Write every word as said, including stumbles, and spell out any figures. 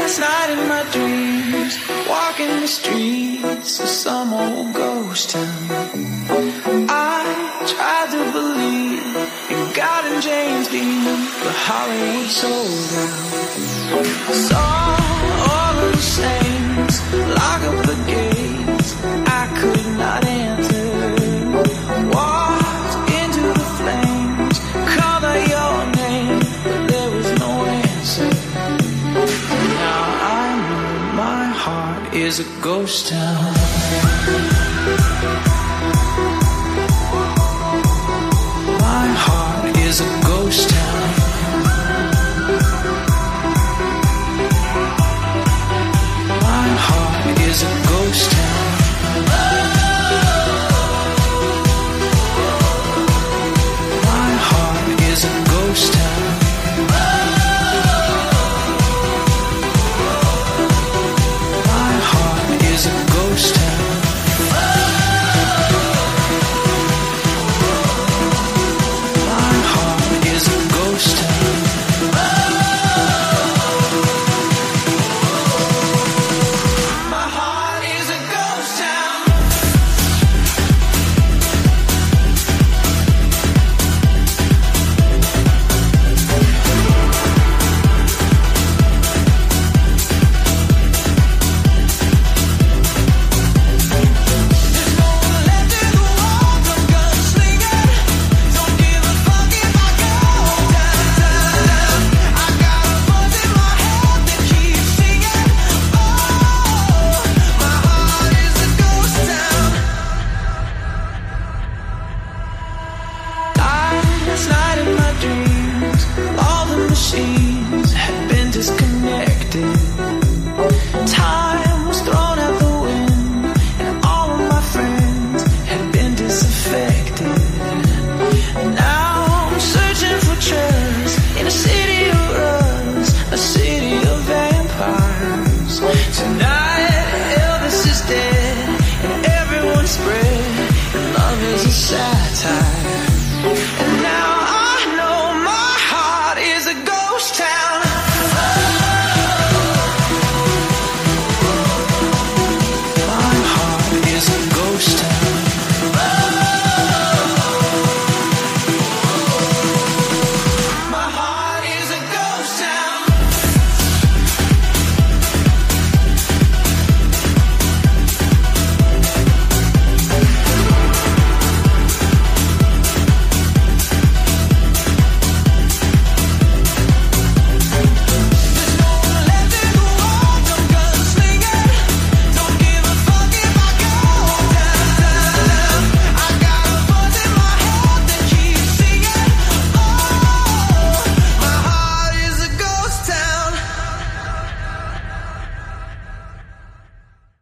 last night in my dreams, walking the streets of some old ghost town. I tried to believe in God and James Dean, but Hollywood sold out. Saw all of the saints lock up the gates I could not enter. Walked into the flames, called out your name, but there was no answer. Now I know my heart is a ghost town.